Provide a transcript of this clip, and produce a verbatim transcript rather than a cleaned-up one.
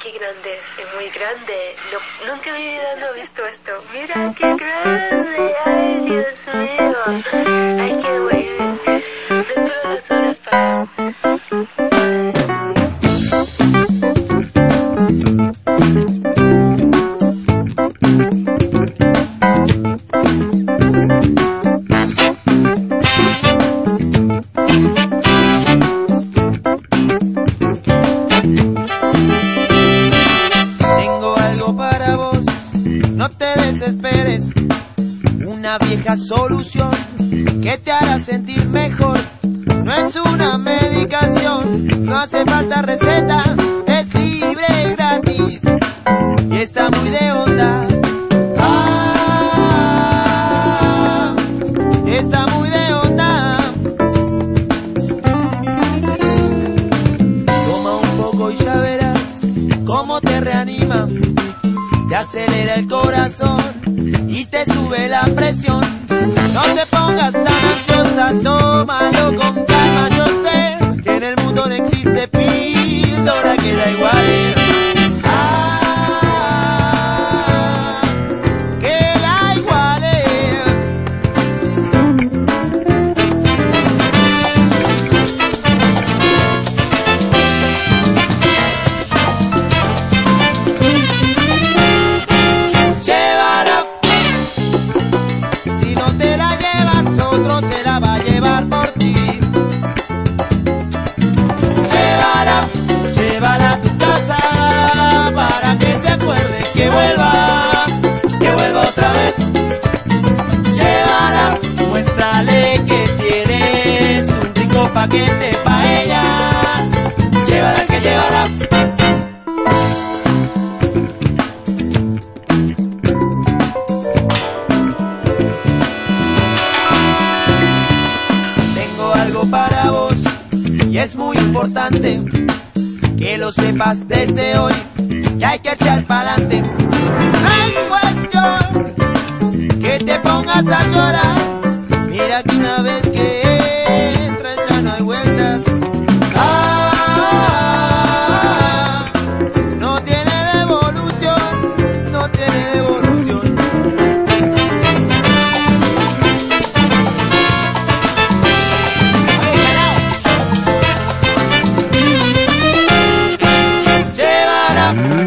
qué grande, es muy grande. No, nunca en mi vida no he visto esto. Mira qué grande, ay Dios mío. Ay, qué bueno. No espero las horas para... No te desesperes, una vieja solución que te hará sentir mejor. No es una medicación, no hace falta receta, es libre, gratis y está muy de onda. Ah, está muy de onda. Toma un poco y ya verás cómo te reanima. Te acelera el corazón y te sube la presión. No te pongas tan ansiosa, tómalo con calma. Yo sé que en el mundo no existe píldora que da igual. Ah, que la iguale. Se la va a llevar por ti. Llévala, llévala a tu casa para que se acuerde que vuelva, que vuelva otra vez. Llévala, muéstrale que tienes un rico paquete pa' ella. Llévala, que llévala. Para vos y es muy importante que lo sepas desde hoy, que hay que echar pa'lante. No es cuestión que te pongas a llorar, mira que una vez que entras ya no hay vueltas. Ah, no tiene devolución, no tiene devolución. Llévala.